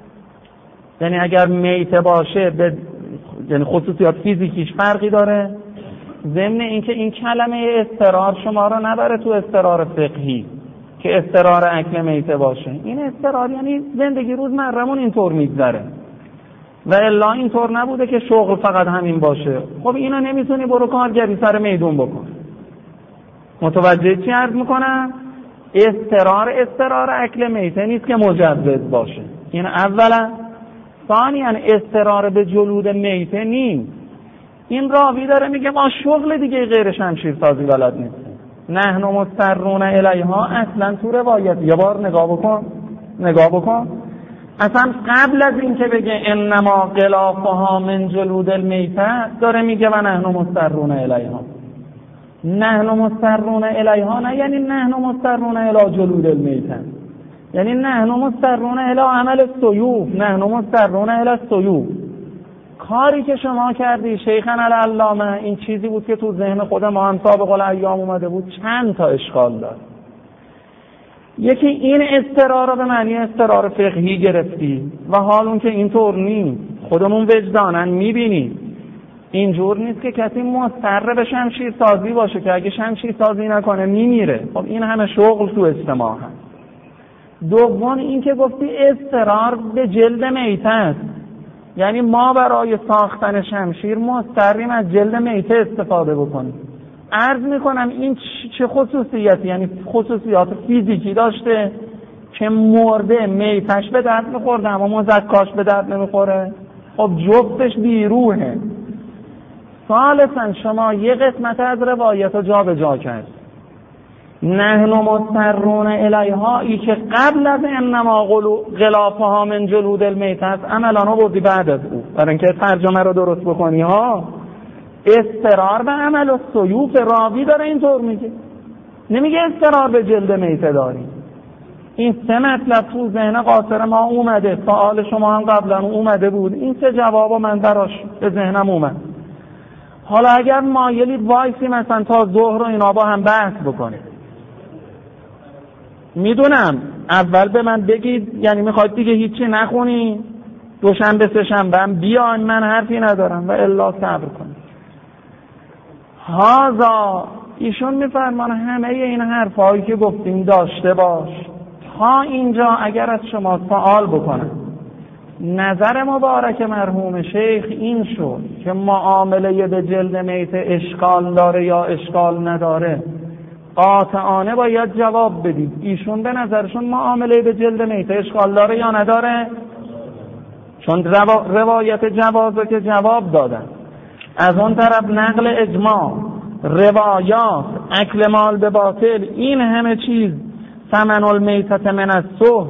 یعنی اگر میته باشه به یعنی خصوصیات فیزیکیش فرقی داره. ضمن اینکه این کلمه اضطرار شما رو نبره تو اضطرار فقهی که اضطرار اکل میته باشه. این اضطرار یعنی زندگی روزمرمون اینطور میگذره و الا اینطور نبوده که شغل فقط همین باشه. خب اینو نمیتونی برو کارگری سر میدون بکن. متوجه چی عرض میکنم؟ اضطرار اضطرار اکل میته نیست که مجوز باشه. این اولا. ثانیاً اضطرار به جلود میته نیست. این راوی داره میگه ما شغل دیگه غیر شمشیر سازی بلد نیستیم. نحن مضطرون الیها اصلا تو روایت یه بار نگاه بکن نگاه بکن اصلا قبل از این که بگه انما غلافها من جلود المیته داره میگه و نحن مضطرون الیها. نحن مضطرون الیها نه یعنی نحن مضطرون الی جلود المیته، یعنی نحن مضطرون الی عمل السیوف، نحن مضطرون الی السیوف. کاری که شما کردی شیخنا العلامه این چیزی بود که تو ذهن خود ما هم سابق الایام اومده بود، چند تا اشکال داره. یکی این اضطرار رو به معنی اضطرار فقهی گرفتی و حال اون که اینطور نیست. خودمون وجدانن میبینیم اینجور نیست که کسی مضطر به شمشیر سازی باشه که اگه شمشیر سازی نکنه میمیره. خب این همه شغل تو اجتماع هست. دوم این که گفتی اضطرار به جلد میته است، یعنی ما برای ساختن شمشیر مضطریم از جلد میته استفاده بکنیم. عرض میکنم این چه خصوصیتی، یعنی خصوصیات فیزیکی داشته که مرده میتش به درد میخورده اما مزکاش به درد نمیخوره. خب جفتش بیروحه. ثالثا شما یه قسمت از روایت رو جا به جا کرد. نحن مضطرون الیها ای که قبل از انما غلافها من جلود المیت است عملانو بودی بعد از او، برای اینکه ترجمه رو درست بکنی ها. استرار به عمل و سیوف راوی داره اینطور میگه، نمیگه استرار به جلد میته داری. این سه مطلب تو ذهن قاصر ما اومده، سوال شما هم قبلا اومده بود، این سه جواب من براش به ذهنم اومد. حالا اگر مایلی وایسی مثلا تا ظهر و اینا با هم بحث بکنید، میدونم اول به من بگید یعنی میخواید دیگه هیچی نخونی دوشنبه سه شنبه هم بیان، من حرفی ندارم و الا صبر کن. هازا ایشون میفرمان همه این حرفایی که گفتیم داشته باش. تا اینجا اگر از شما سوال بکنم، نظر مبارک مرحوم شیخ این شد که معامله به جلد میت اشکال داره یا اشکال نداره، قاطعانه باید جواب بدید. ایشون به نظرشون معامله به جلد میت اشکال داره یا نداره؟ چون روایت جوازه که جواب دادن، از اون طرف نقل اجماع، روایات، اکل مال به باطل، این همه چیز، ثمن المیتت من الصحت،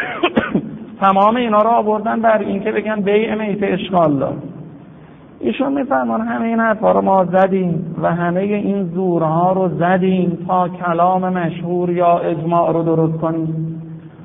تمام اینا را آوردن بر این که بگن بیع میت اشکال داره. ایشون میفرمان همه این حرفا رو ما زدیم و همه این زورها رو زدیم تا کلام مشهور یا اجماع رو درست کنیم.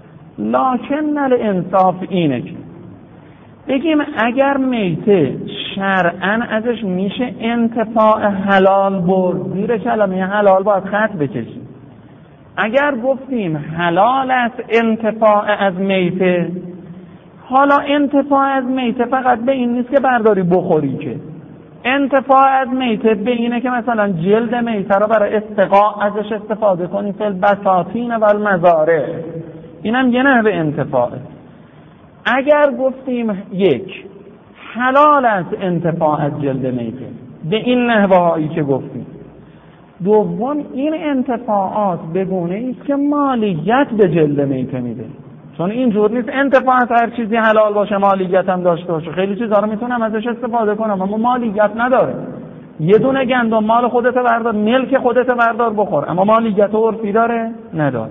لکن الانصاف اینه که بگیم اگر میته شرعاً ازش میشه انتفاع حلال برد، زیر کلمه حلال باید خط بکشیم. اگر گفتیم حلال است انتفاع از میته، حالا انتفاع از میته فقط به این نیست که برداری بخوری، که انتفاع از میته به اینه که مثلا جلد میته رو برای استقاء ازش استفاده کنی، فل بساتین و المزارع، اینم یه نحوه انتفاعه. اگر گفتیم یک حلال است انتفاع از جلد میته به این نحوه هایی که گفتیم، دوم این انتفاعات بگونه ایست که مالیت به جلد میته میده، چون اینجور نیست انتفاعات هر چیزی حلال باشه مالیت هم داشته باشه. خیلی چیزا رو میتونم ازش استفاده کنم اما مالیت نداره. یه دونه گندم مال خودت بردار، ملک خودت بردار بخور، اما مالیت عرفی داره؟ نداره.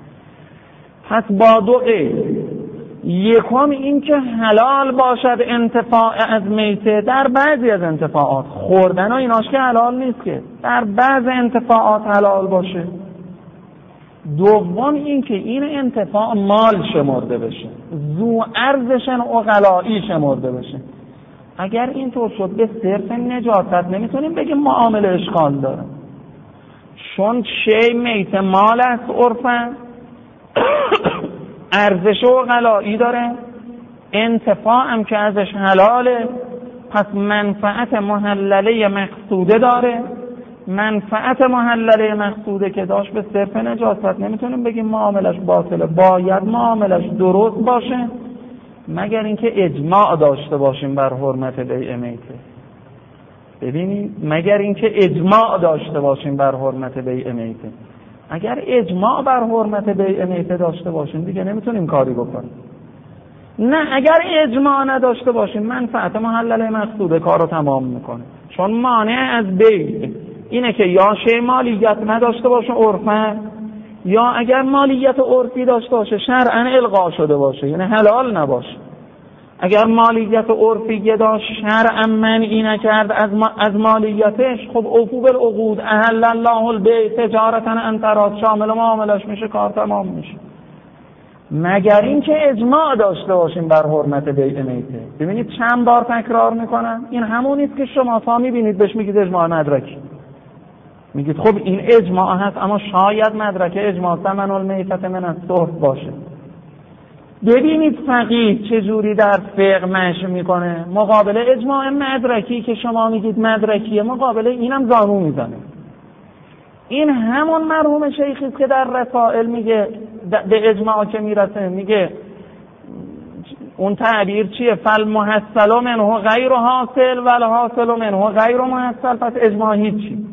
پس با دو قید، یکم این که حلال باشد انتفاع از میته در بعضی از انتفاعات، خوردن و ایناش که حلال نیست که، در بعض انتفاعات حلال باشه. دوم این که این انتفاع مال شمرده بشه، ذو ارزشن عقلائی شمرده بشه. اگر اینطور شد به صرف نجاست نمیتونیم بگیم معامله اشکال داره، چون شی میت مال است عرفاً، ارزش عقلائی داره، انتفاع هم که ازش حلاله، پس منفعت محلله مقصوده داره. منفعت محلله مقصوده که داشت به صرف نجاست نمیتونیم بگیم معاملش باطله، باید معاملش درست باشه، مگر اینکه اجماع داشته باشیم بر حرمت بیع میته. ببینید، مگر اینکه اجماع داشته باشیم بر حرمت بیع میته. اگر اجماع بر حرمت بیع میته داشته باشیم دیگه نمیتونیم کاری بکنیم. نه، اگر اجماع نداشته باشیم منفعت محلله مقصوده کارو تمام میکنه، چون مانع از بیع اینه که یا شی مالیت نداشته باشه عرفاً، یا اگر مالیت عرفی داشته باشه شرعاً الغا شده باشه، یعنی حلال نباشه. اگر مالیت عرفی داشت شرعاً منعی نکرد از ما از مالیتش، خب اوفو بالعقود، احل الله البیع تجارتا ان تراض، شامل معاملش میشه، کار تمام میشه. مگر اینکه اجماع داشته باشیم بر حرمت بیع میته. ببینید چند بار تکرار میکنم، این همونیه که شما تا میبینید بهش میگید اجماع مدرکی، میگید خب این اجماع هست اما شاید مدرک اجماع ثمن المیتت من الصحت باشه. ببینید فقیه چجوری در فقه مشی میکنه، مقابل اجماع مدرکی که شما میگید مدرکیه، مقابل اینم زانو میزنه. این همون مرحوم شیخی است که در رسائل میگه به اجماع که میرسه، میگه اون تعبیر چیه؟ فالمحصل منه غیر حاصل والحاصل منه غیر محصل، پس اجماع هیچی.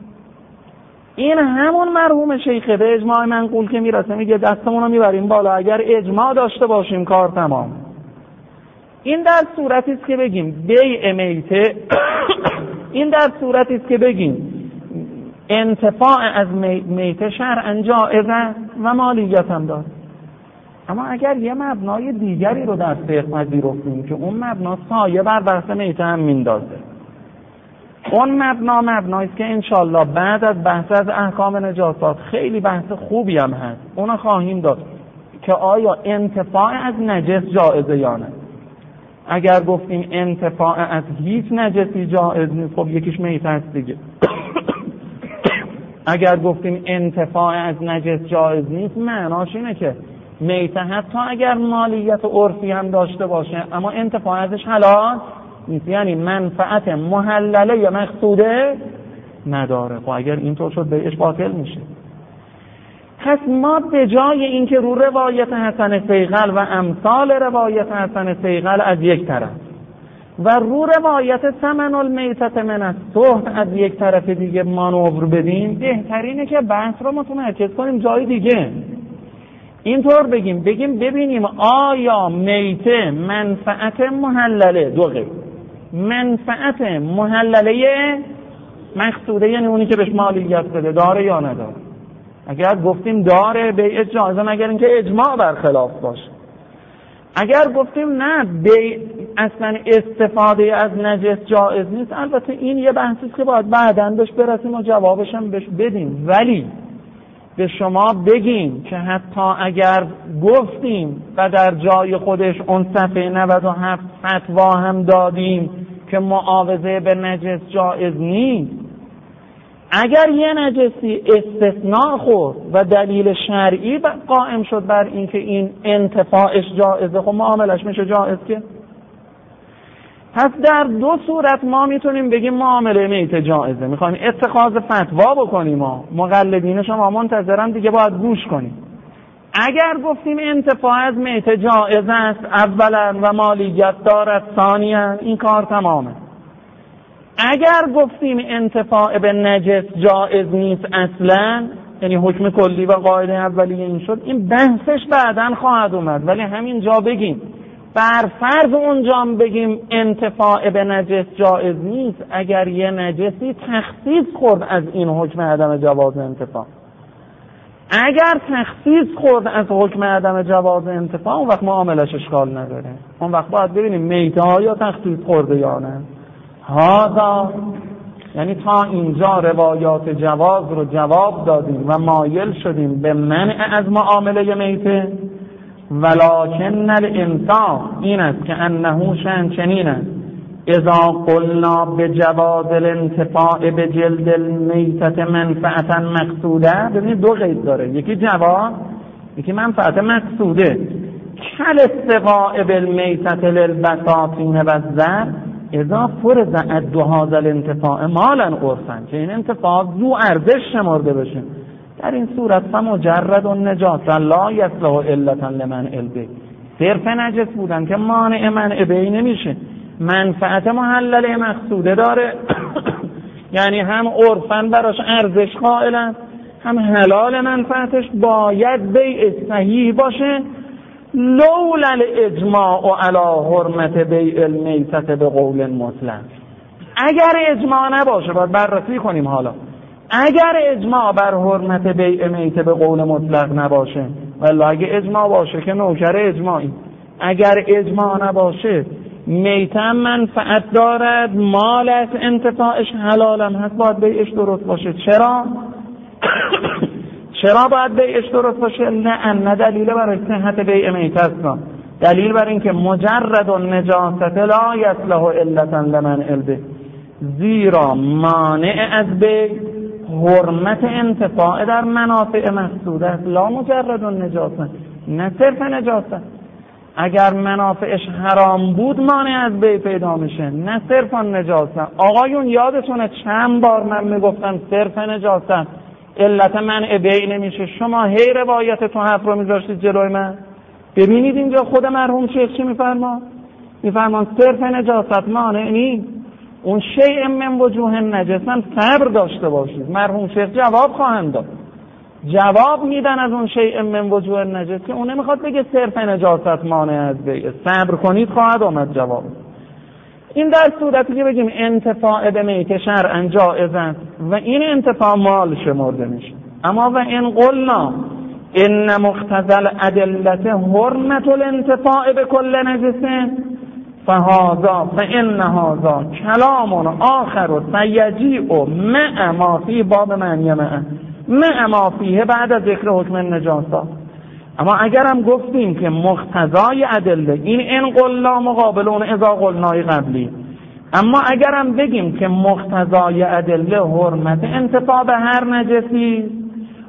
این همون مرحوم شیخه به اجماع منقول که میرسه میگه دستمون رو میبریم بالا، اگر اجماع داشته باشیم کار تمام. این در صورتی است که بگیم بیع میته این در صورتی است که بگیم انتفاع از میته شرعاً جائزه و مالیت هم داره. اما اگر یه مبنای دیگری رو در فقه پذیرفتیم که اون مبنا سایه بر بحث میته هم میندازه، اون مبنا مبنایی است که انشالله بعد از بحث از احکام نجاسات خیلی بحث خوبی هم هست، اون خواهیم داد که آیا انتفاع از نجس جائزه یا نه. اگر گفتیم انتفاع از هیچ نجسی جائز نیست، خب یکیش میته است دیگه. اگر گفتیم انتفاع از نجس جائز نیست، معناش اینه که میته حتی اگر مالیت عرفی هم داشته باشه اما انتفاع ازش حلال نیست، یعنی منفعت محلله یا مقصوده نداره. خب اگر اینطور شد بیعش باطل میشه. پس ما به جای اینکه رو روایت حسن صیقل و امثال روایت حسن صیقل از یک طرف و رو روایت ثمن المیتة من السحت از یک طرف دیگه مانور بدیم، بهترینه که بحث رو متمرکز کنیم جای دیگه. اینطور بگیم بگیم ببینیم آیا میته منفعت محلله، دو قید، منفعت محلله مقصوده یعنی اونی که بهش مالیت بده داره یا نداره. اگر گفتیم داره بیع جایزه مگر اینکه اجماع برخلاف باشه. اگر گفتیم نه بیع اصلا استفاده از نجس جایز نیست، البته این یه بحثی که باید بعداً بهش برسیم و جوابش هم بهش بدیم، ولی به شما بگیم که حتی اگر گفتیم و در جای خودش اون صفحه نود و هفت فتوا هم دادیم که معاوضه به نجس جایز نیست، اگر یه نجسی استثناء خورد و دلیل شرعی قائم شد بر اینکه این انتفاعش جایزه، خب معاملش میشه جایز که. پس در دو صورت ما میتونیم بگیم معامله میته جایزه. میخوایم اتخاذ فتوا بکنیم، ما مقلدین شما منتظرن دیگه باید گوش کنیم. اگر گفتیم انتفاع از میته جایز است اولا و مالیت دارد ثانیا، این کار تمامه. اگر گفتیم انتفاع به نجس جایز نیست اصلا، یعنی حکم کلی و قاعده اولیه این شد، این بحثش بعداً خواهد اومد، ولی همین جا بگیم بر فرض اونجا بگیم انتفاع به نجس جایز نیست اگر یه نجسی تخصیص خورد از این حکم عدم جواز انتفاع. اگر تخصیص خورد از حکم عدم جواز انتفاع اون وقت معاملش اشکال نداره. اون وقت باید ببینیم میته ها یا تخصیص خورده یا نه. هذا یعنی تا اینجا روایات جواز رو جواب دادیم و مایل شدیم به منع از معامله میته، ولکن الانصاف این است که انه شأن چنین است اذا قلنا بجواز الانتفاع بجلد المیتة منفعتا مقصوده. ببینید دو قید داره، یکی جواز یکی منفعت مقصوده. کل استقاء بالمیتة للبساطین و الزر اذا فرض ادو هذا الانتفاع مالا عرفا، که این انتفاع ذو ارزش شمرده بشه، در این صورت فمجرد النجاسة لا یصلح علة لمنع البیع، صرف نجس بودن که مانع منع بیع نمیشه، منفعت محلله مقصوده داره یعنی هم عرفاً براش ارزش قائلن، هم حلال منفعتش باید بیع صحیح باشه. لولا الاجماع علی حرمت بیع المیتة به قول مطلق، اگر اجماع نباشه باید بررسی کنیم. حالا اگر اجماع بر حرمت بیع میته به قول مطلق نباشه، ولی اگه اجماع باشه که نوکر اجماعی، اگر اجماع نباشه میته منفعت دارد، مال از انتفاعش حلالم هست، باید بیعش درست باشه. چرا؟ چرا باید بیعش درست باشه؟ نه دلیل برای صحت بیع میته است، دلیل بر این که مجرد النجاست لا یصلح علة لمنع البیع، زیرا مانع از بیع حرمت انتفاع در منافع مقصوده است، لا مجرد النجاست، نه صرف نجاست. اگر منافعش حرام بود مانع از بیع پیدا میشه، نه صرف نجاست. آقایون یادتونه چند بار من میگفتم صرف نجاست علت منع بیع نمیشه، شما هی روایت تو حرف رو میذاشتید جلوی من. ببینید اینجا خود مرحوم شیخ چی میفرما؟ میفرمان صرف نجاست مانع نیست، اون شیء من وجوه نجسن صبر داشته باشید. مرحوم شیخ جواب خواهند داد، جواب میدن از اون شیء من وجوه نجس که اون نمیخواد بگه صرف نجاست مانع از بیع، صبر کنید خواهد آمد جواب. این در صورتی که بگیم انتفاع به میته شرعاً جائز است و این انتفاع مال شمرده میشه. اما و این قلنا ان مقتضی الادله حرمت الانتفاع به کل نجس فهذا فان هذا کلام آخر سیجیء مع ما فی باب معنی مع مع ما فیه بعد از ذکر حکم النجاسه. اما اگرم گفتیم که مقتضای ادله، این ان قلنا مقابل اون اذا قلنای قبلی، اما اگرم بگیم که مقتضای ادله حرمت انتفاع به هر نجسی،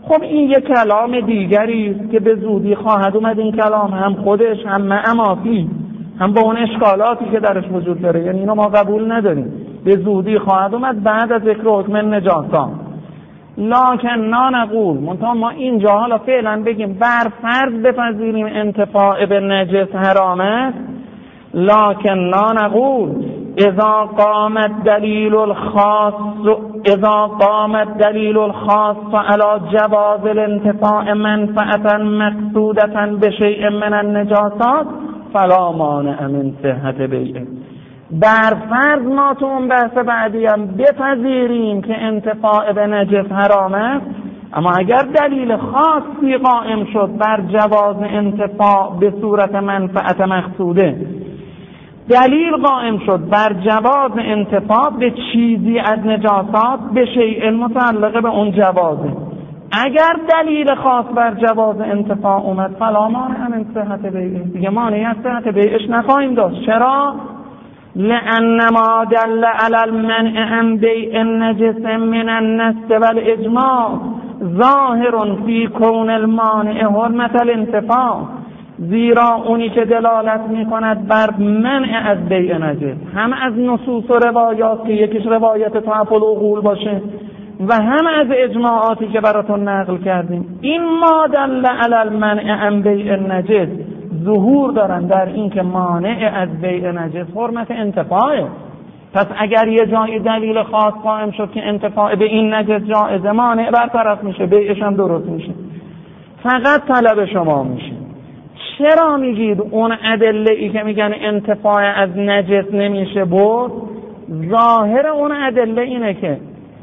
خب این یک کلام دیگری است که به زودی خواهد اومد. این کلام هم خودش هم معمافی هم با اون اشکالاتی که درش وجود داره، یعنی اینو ما قبول نداریم، به زودی خواهد اومد بعد از ذکر حکم نجاسات. لکن نا نقول، منتها ما اینجا حالا فعلا بگیم بر فرض بپذیریم انتفاع به نجس حرام است، لکن نا نقول اذا قامت دلیل الخاص اذا قامت دلیل الخاص على جواز الانتفاع منفعة مقصودة بشيء من النجاسات فلا مانع من صحة بیعه. بر فرض ما تو اون بحث بعدی هم بپذیریم که انتفاع به نجس حرام است، اما اگر دلیل خاصی قائم شد بر جواز انتفاع به صورت منفعت مقصوده، دلیل قائم شد بر جواز انتفاع به چیزی از نجاسات به شیء متعلق به اون جوازه، اگر دلیل خاص بر جواز انتفاع اومد فلا مانع من صحت بیعه، دیگه مانعی از صحت بیعش نخواهیم داشت. چرا؟ لأن ما دل على المنع عن بيع النجس من النص والإجماع ظاهر في كون المانع حرمة الانتفاع، زیرا اونی که دلالت میکند بر منع از بیع نجس هم از نصوص و روایات که یکیش روایت تعفل العقول باشه و هم از اجماعاتی که براتون نقل کردیم، این ما دل علی المنع عن بیع النجس ظهور دارن در این که مانع از بیع نجس حرمت انتفاعه. پس اگر یه جایی دلیل خاص قائم شد که انتفاع به این نجس جائزه، مانع برطرف میشه، بیعش هم درست میشه، فقط طلب شما میشه. چرا میگید اون ادله ای که میگن انتفاع از نجس نمیشه بود؟ ظاهر اون ادله اینه که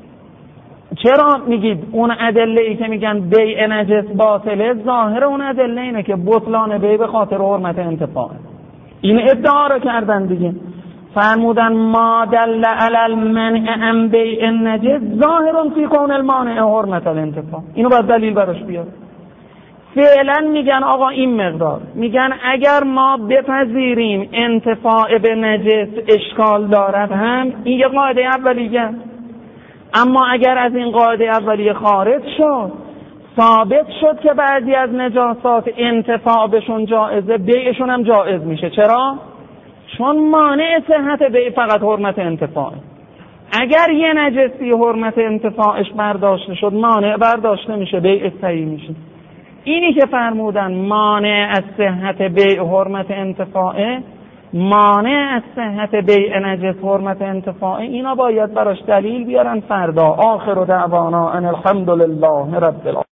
چرا میگید اون ادله ای که میگن بیع نجس باطله؟ ظاهر اون ادله اینه که بطلان بیع به خاطر حرمت انتفاع. این ادعا رو کردن دیگه، فرمودن ما دل علی المنع عن بیع النجس ظاهر فی کون المانع حرمت الانتفاع. اینو باید دلیل براش بیاد. فعلا میگن آقا این مقدار، میگن اگر ما بپذیریم انتفاع به نجس اشکال دارد هم این یه قاعده اولیه، اما اگر از این قاعده اولیه خارج شد، ثابت شد که بعضی از نجاسات انتفاع بهشون جائزه، بیعشون هم جائز میشه. چرا؟ چون مانع صحت بیع فقط حرمت انتفاعه. اگر یه نجسی حرمت انتفاعش برداشته شد، مانع برداشته میشه، بیع صحیح میشه. اینی که فرمودن مانع از صحت بیع حرمت انتفاعه، مانع از صحت بیع نجس حرمت انتفاعه، اینا باید براش دلیل بیارن فردا. آخر دعوانا ان الحمد لله رب العالمین.